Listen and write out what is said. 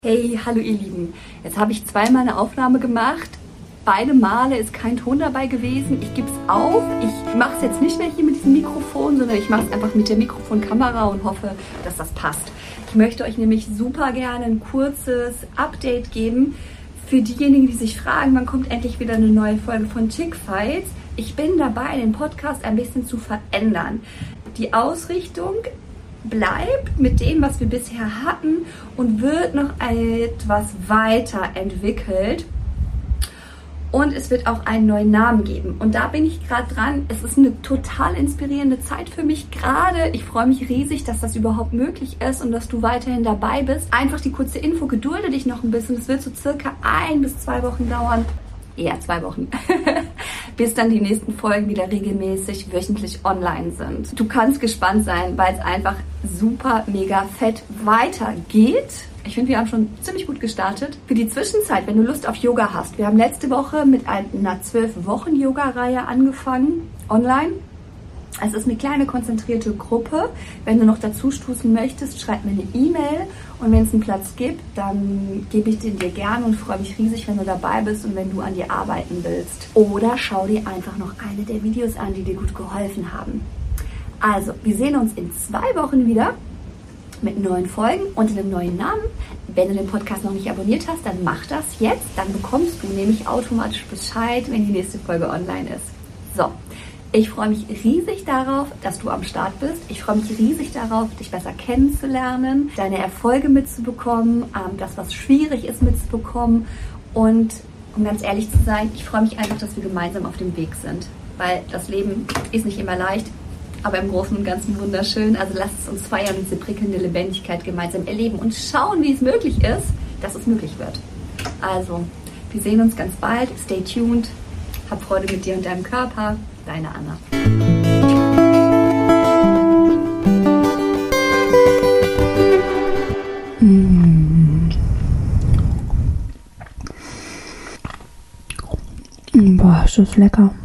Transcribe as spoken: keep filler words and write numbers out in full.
Hey, hallo ihr Lieben. Jetzt habe ich zweimal eine Aufnahme gemacht. Beide Male ist kein Ton dabei gewesen. Ich gebe es auf. Ich mache es jetzt nicht mehr hier mit diesem Mikrofon, sondern ich mache es einfach mit der Mikrofonkamera und hoffe, dass das passt. Ich möchte euch nämlich super gerne ein kurzes Update geben für diejenigen, die sich fragen, wann kommt endlich wieder eine neue Folge von Chick Fights. Ich bin dabei, den Podcast ein bisschen zu verändern. Die Ausrichtung bleibt mit dem, was wir bisher hatten und wird noch etwas weiterentwickelt. Und es wird auch einen neuen Namen geben. Und da bin ich gerade dran. Es ist eine total inspirierende Zeit für mich gerade. Ich freue mich riesig, dass das überhaupt möglich ist und dass du weiterhin dabei bist. Einfach die kurze Info, gedulde dich noch ein bisschen. Es wird so circa ein bis zwei Wochen dauern. Eher zwei Wochen. Bis dann die nächsten Folgen wieder regelmäßig wöchentlich online sind. Du kannst gespannt sein, weil es einfach super mega fett weitergeht. Ich finde, wir haben schon ziemlich gut gestartet. Für die Zwischenzeit, wenn du Lust auf Yoga hast, wir haben letzte Woche mit einer zwölf Wochen Yoga-Reihe angefangen, online. Es ist eine kleine konzentrierte Gruppe. Wenn du noch dazu stoßen möchtest, schreib mir eine E-Mail und wenn es einen Platz gibt, dann gebe ich den dir gerne und freue mich riesig, wenn du dabei bist und wenn du an dir arbeiten willst. Oder schau dir einfach noch eine der Videos an, die dir gut geholfen haben. Also, wir sehen uns in zwei Wochen wieder mit neuen Folgen und einem neuen Namen. Wenn du den Podcast noch nicht abonniert hast, dann mach das jetzt. Dann bekommst du nämlich automatisch Bescheid, wenn die nächste Folge online ist. So, ich freue mich riesig darauf, dass du am Start bist. Ich freue mich riesig darauf, dich besser kennenzulernen, deine Erfolge mitzubekommen, das, was schwierig ist, mitzubekommen. Und um ganz ehrlich zu sein, ich freue mich einfach, dass wir gemeinsam auf dem Weg sind. Weil das Leben ist nicht immer leicht, aber im Großen und Ganzen wunderschön. Also lasst es uns feiern und diese prickelnde Lebendigkeit gemeinsam erleben und schauen, wie es möglich ist, dass es möglich wird. Also, wir sehen uns ganz bald. Stay tuned. Hab Freude mit dir und deinem Körper. Deine Anna. Mm. Boah, ist das lecker.